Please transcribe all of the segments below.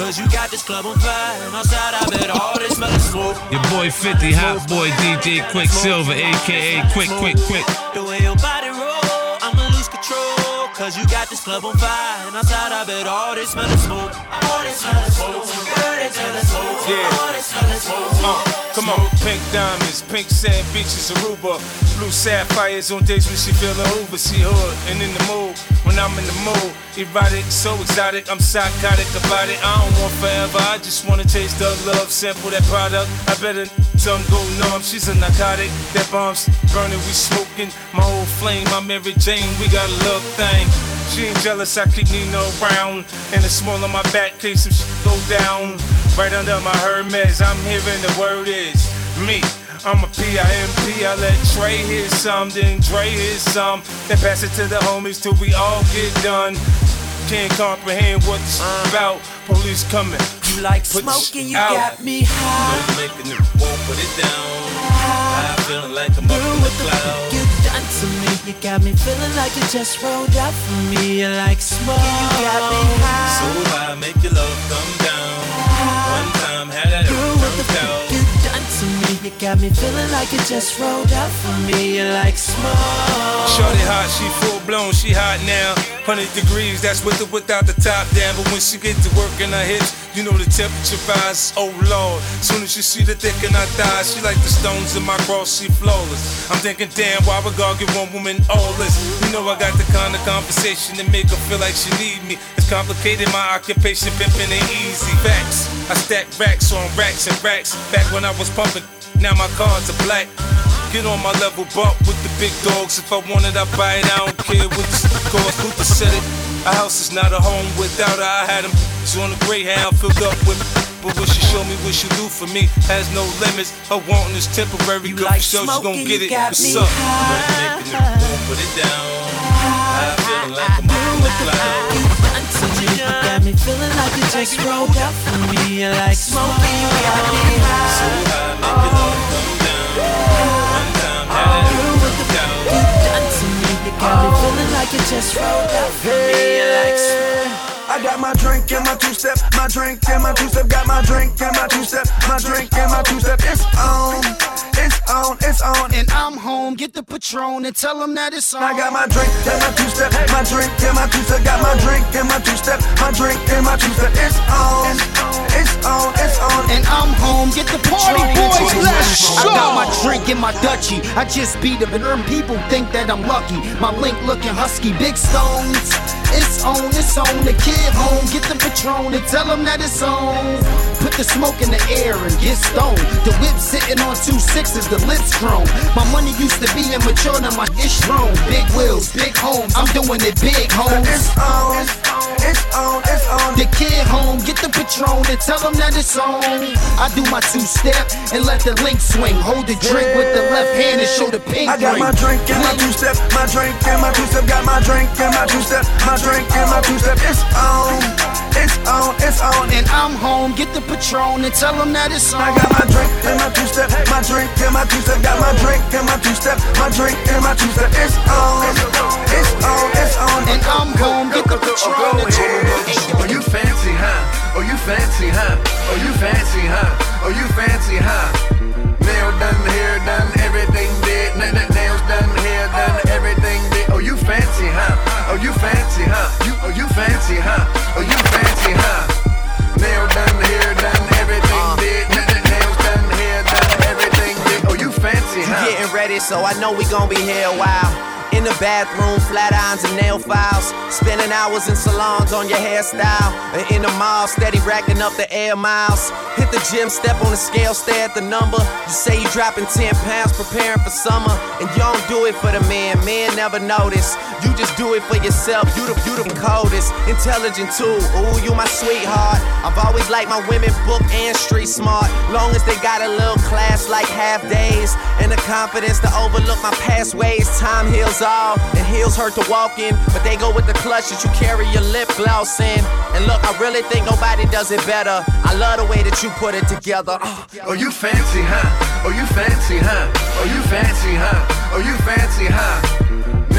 Cause you got this club on fire, and outside I bet all they smell is smoke. Your boy 50, hot boy DJ Quicksilver, aka Quick. The way your body roll, I'ma lose control. Cause you got this club on fire, and outside I bet all they smell is smoke. All they smell is smoke. Girl, they smell is smoke. Yeah. All they smell is smoke. Come on, pink diamonds, pink sand beaches, Aruba. Blue sapphires on days when she feelin' Hoover. She hood and in the mood when I'm in the mood. Erotic, so exotic, I'm psychotic about it. I don't want forever, I just wanna taste the love. Sample that product, I better some go numb. She's a narcotic, that bomb's burning, we smoking. My whole flame, I'm Mary Jane, we got a love thing. She ain't jealous, I keep Nina around. And it's small on my back, case some shit go down. Right under my Hermes, I'm hearing the word is me. I'm a P.I.M.P. I let Trey hear some, then Dre hear some. Then pass it to the homies till we all get done. Can't comprehend what this about. Police coming. You like smoking, you got me high. No making it, won't put it down. I'm feeling like I'm up in the clouds. You done to me, you got me feeling like you just rolled up for me. You like smoke, you got me high. So I make your love come down. One time had that turned out. You done to me, you got me feeling like you just rolled up for me. You like smoke. Shorty hot, she full blown, she hot now. 100 degrees, that's with or without the top down. But when she get to work in her hips, you know the temperature rise, oh Lord. Soon as she see the thick in her thighs, she like the stones in my cross, she flawless. I'm thinking, damn, why would God give one woman all this? You know I got the kind of conversation that make her feel like she need me. It's complicated, my occupation, pimping ain't easy. Facts, I stack racks on racks and racks. Back when I was pumping, now my cards are black. Get on my level, bump with the big dogs. If I want it, I buy it, I don't care what the cost. Luther said it, a house is not a home without her. I had him on a Greyhound filled up with. But what she show me, what she do for me, has no limits. Her wanting is temporary, good like show, she gon' get it. What's up? I'm making it, won't put it down. I'm feeling like I'm up in the clouds. You got me feeling like you just rolled up for me. You like smoking, you got me high. So I make your love come down. One time had it turned out. You done to me, you got me feeling like you just rolled up for me. You like smoke. I got my drink and my two-step, my drink and my two-step, got my drink and my two-step, my drink and my two-step. It's on, it's on, it's on. And I'm home, get the Patron and tell them that it's on. I got my drink and my two-step, my drink and my two-step, got my drink and my two-step, my drink and my two-step. It's on, it's on, it's on. And I'm home, get the Patron. Party boys, let's go. I got my drink and my Dutchie. I just beat them and people think that I'm lucky. My link looking husky, big stones. It's on, the kid home, get the Patron and tell them that it's on. Put the smoke in the air and get stoned. The whip sitting on 2 6s, the lips grown. My money used to be immature, now my ish grown. Big wheels, big homes, I'm doing it big, homes. It's on, it's on, it's on. The kid home, get the Patron and tell them that it's on. I do my two-step and let the link swing. Hold the drink with the left hand and show the pink I got ring. my drink and my two-step, my drink and my two-step, got my drink and my two-step, my drink and my two-step. It's on, it's on, it's on. And I'm home, get the Patron and tell them that it's on. I got my drink and my two-step, my drink and my two-step, got my drink and my two-step, my drink and my two-step. It's on, it's on, it's on. And I'm home, get the Patron and tell them that it's on. Oh, you fancy, huh? Oh, you fancy, huh? Oh, you fancy, huh? Oh, you fancy, huh? Nail done, hair done, everything did. Nails done, hair done, everything did. Oh, you fancy, huh? Oh, you fancy, huh? Oh, you fancy, huh? Oh, you fancy, huh? Nail done, hair done, everything did. Nails done, hair done, everything did. Oh, you fancy, huh? You getting ready, so I know we gon' be here a while. In the bathroom, flat irons and nail files. Spending hours in salons on your hairstyle. And in the mall, steady racking up the air miles. Hit the gym, step on the scale, stare at the number. You say you dropping 10 pounds, preparing for summer. And you don't do it for the men never notice. You just do it for yourself, you the coldest. Intelligent too, ooh, you my sweetheart. I've always liked my women book and street smart. Long as they got a little class like half days. And the confidence to overlook my past ways. Time heals all, and heels hurt to walk in. But they go with the clutch that you carry your lip gloss in. And look, I really think nobody does it better. I love the way that you put it together. Oh, you fancy, huh? Oh, you fancy, huh? Oh, you fancy, huh? Oh, you fancy, huh? Nail done.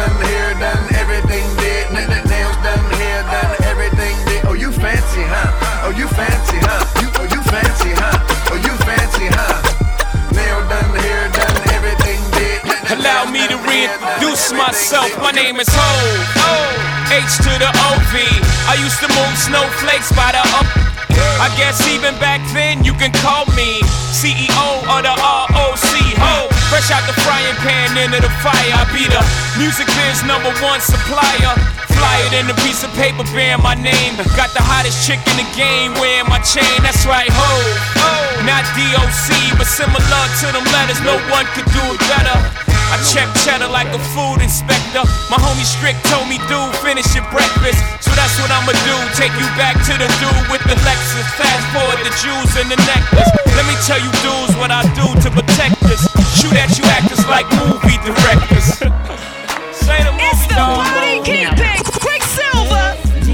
done, hair done, everything did. Nails done, hair done, everything did. Oh, you fancy, huh? Oh, you fancy, huh? Oh, you fancy, huh? Oh, you fancy, huh? Nail done, hair done, everything did. Allow me to reintroduce myself. My name is Ho, H to the OV. I used to move snowflakes by the up. I guess even back then you can call me CEO of the ROC. Ho, fresh out the frying pan into the fire. I be the music biz #1 supplier. Fly it in a piece of paper bearing my name. Got the hottest chick in the game wearing my chain. That's right, ho. Not DOC, but similar to them letters. No one could do it better. I check cheddar like a food inspector. My homie Strick told me, dude, finish your breakfast. So that's what I'ma do, take you back to the dude with the Lexus. Fast forward the jewels and the necklace. Let me tell you dudes what I do to protect us. Shoot at you actors like movie directors. Say the movie, it's the party kingpin, Quicksilver.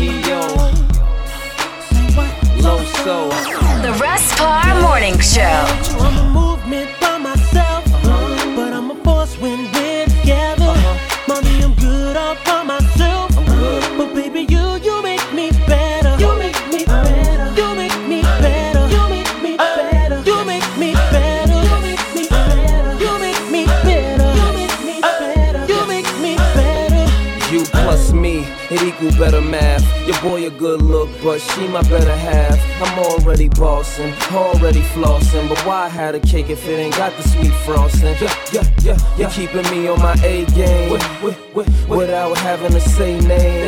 Loso. The Rustpar Morning Show. I'm a movement by myself, but I'm a force when we're together. Mommy, I'm good all by myself, but baby, you make me better. You make me better. You make me better. You make me better. You make me better. You make me better. You make me better. You make me better. You make me better. You plus me, it equal better math. Your boy a good look, but she my better half. I'm already bossing, already flossing, but why have a cake if it ain't got the sweet frosting? Yeah. You're keeping me on my A game without having to say name.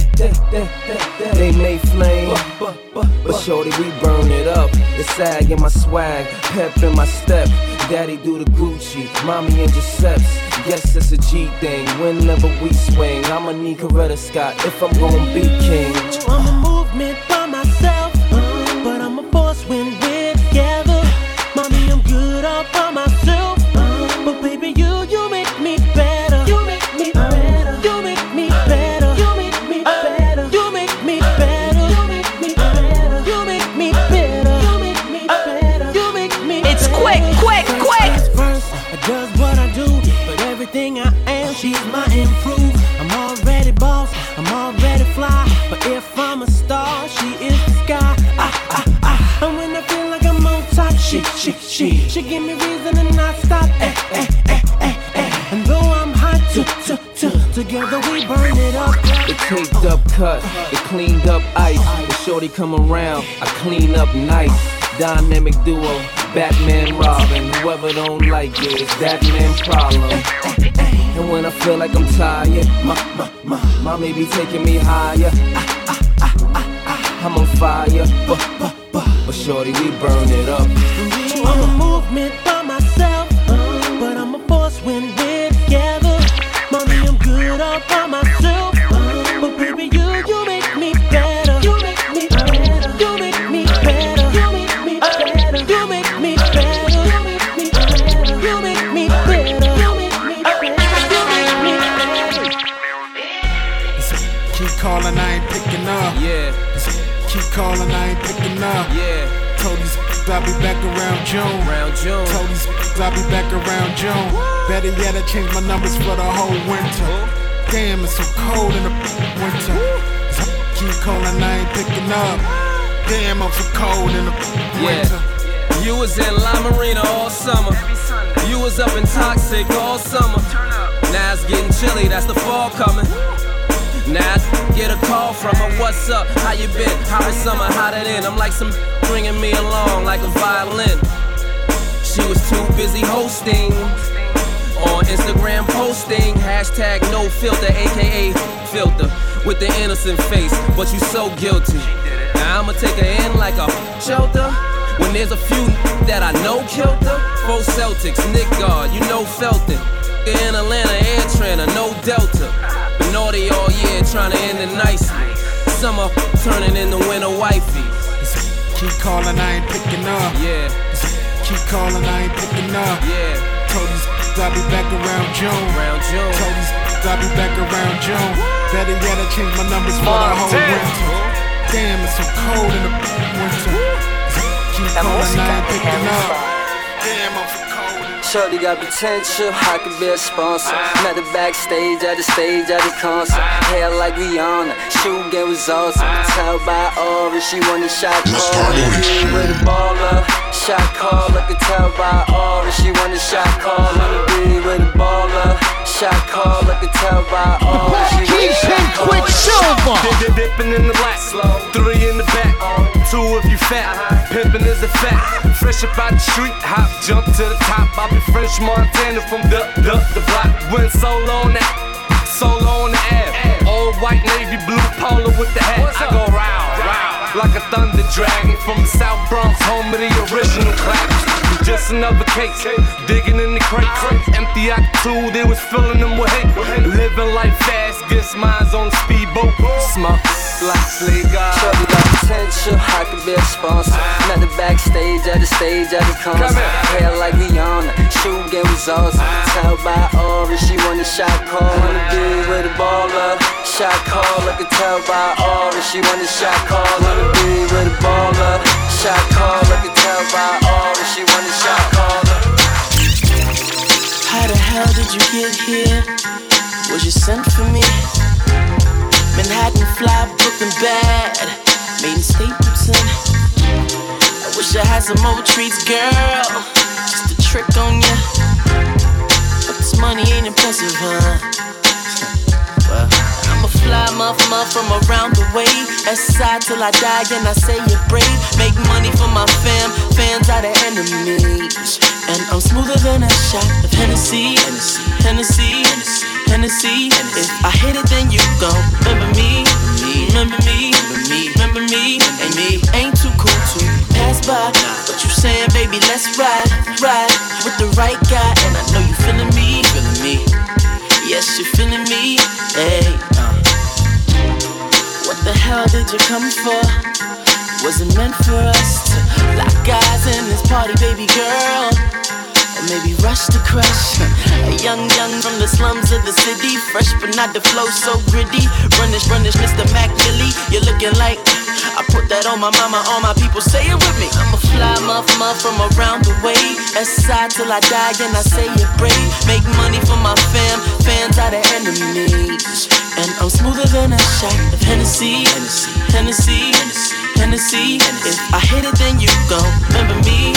They may flame, but shorty, we burn it up. The sag in my swag, pep in my step. Daddy do the Gucci, mommy in Giuseppe's. Yes, it's a G thing. Whenever we swing, I'ma need Coretta Scott if I'm gonna be king. I'm a movement by myself, but I'm a force when we're together. Mommy, I'm good all by myself, but baby, you make me better. You make me better. You make me better. You make me better. You make me better. You make me better. You make me better. You make me better. You make me better. It's quick. First, I does what I do, but everything I am, she's my improve. I'm already boss, I'm already fly, but if I'm a star, she is the sky. And when I feel like I'm on top, she give me reason to not stop. And though I'm hot, together we burn it up. The taped up cut, the cleaned up ice. The shorty come around, I clean up nice. Dynamic duo, Batman, Robin. Whoever don't like it, it's that man problem. And when I feel like I'm tired, my may be taking me higher. I'm on fire, but shorty, we burn it up. I'm a movement by myself, but I'm a force when we're together. Mommy, I'm good all by myself, but baby, you make me better. You make me better. You make me better. You make me better. You make me better. You make me better. You make me better. You make me better. You make me better. Keep calling, I ain't picking up. Yeah. Keep calling, I ain't picking up. Yeah. Told these I'll be back around June. Told these I'll be back around June. Better yet, I changed my numbers for the whole winter. Damn, it's so cold in the winter. Keep calling, I ain't picking up. Damn, I'm so cold in the winter. You was in La Marina all summer. You was up in Toxic all summer. Now it's getting chilly, that's the fall coming. Now I get a call from her, what's up, how you been, how is summer, how that in? I'm like some bringing me along like a violin. She was too busy hosting, on Instagram posting, hashtag no filter, aka filter, with the innocent face, but you so guilty. Now I'ma take her in like a shelter, when there's a few that I know killed her. 4 Celtics, Nick Guard, you know Felton. In Atlanta, Air Trainer, no Delta. Been naughty all year, trying to end it nicely. Summer turning into winter wifey. Keep calling, I ain't picking up. Yeah. Keep calling, I ain't picking up. Yeah. Told these I'll be back around June. Told these I'll be back around June. Better yet, I changed my numbers for the whole winter. Damn, it's so cold in the winter. Keep calling, I ain't picking up. Damn, I'm so cold. Shorty got potential, I could be a sponsor. Met her backstage, at the concert. Hair like Rihanna, shoe game was awesome. Tell by aura, she wanted shot call. With a baller, shot call. I could tell by aura, she wanted shot call. Wanna be with a baller, shot call. I could tell by aura, she wanted shot call. Quicksilver. Dipping in the black, 3 in the back, 2 if you fat. Pimpin' is a fact. Fresh up out the street, hop, jump to the top. I be French Montana from the block. Went solo on that, solo on the ab. All white navy blue polo with the hat. I go round like a thunder dragon from the South Bronx, home of the original claps. Just another case, digging in the crates. Empty out the two, they was filling them with hate. Living life fast, gets mines on the speedboat. Smoke like Slay God. Shorty got potential, I could be a sponsor. Met her backstage, at the concert. Hair like Rihanna, shoe game was awesome. Tell by aura, she wanted shot call. Wanna be with a baller, shot call. I could tell by aura, she wanted shot call. Wanna be with a baller, shot call. I could tell by aura, she wanted shot call. How the hell did you get here? Was you sent for me? Manhattan fly, Brooklyn bad, made in Stapleton. I wish I had some more treats, girl, just a trick on ya. But this money ain't impressive, huh? Well, I'm a fly muff from around the way. S-side till I die and I say it brave. Make money for my fans are the enemies. And I'm smoother than a shot of Hennessy. If I hit it, then you gon' remember me. And me ain't too cool to pass by. What you saying, baby? Let's ride with the right guy. And I know you feeling me. Yes, you're feeling me. Hey, what the hell did you come for? Was it meant for us to lock eyes in this party, baby girl? Or maybe rush to crush. A young from the slums of the city. Fresh but not the flow so gritty. Runnish, Mr. Mac Millie. You're looking like I put that on my mama, all my people say it with me. I'm a fly muff from around the way. S-side till I die and I say it brave. Make money for my fans are the enemies. And I'm smoother than a shot of Hennessy. If I hit it, then you gon' remember me.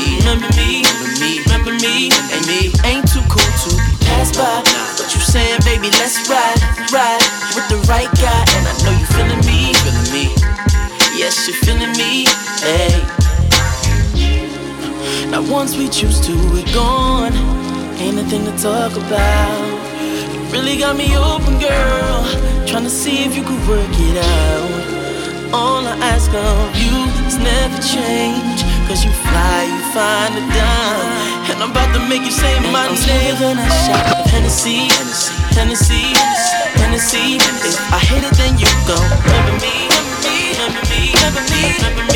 And me ain't too cool to pass by. What you saying, baby? Let's ride with the right guy. And I know you feeling me. Yes, you're feeling me. Hey. Now once we choose to, we're gone. Ain't nothing to talk about. You really got me open, girl. Tryna see if you could work it out. All I ask of you is never change. Cause you fly, you find a dime. And I'm about to make you say my name. Than a shot of Hennessy. If I hit it, then you gon' remember me.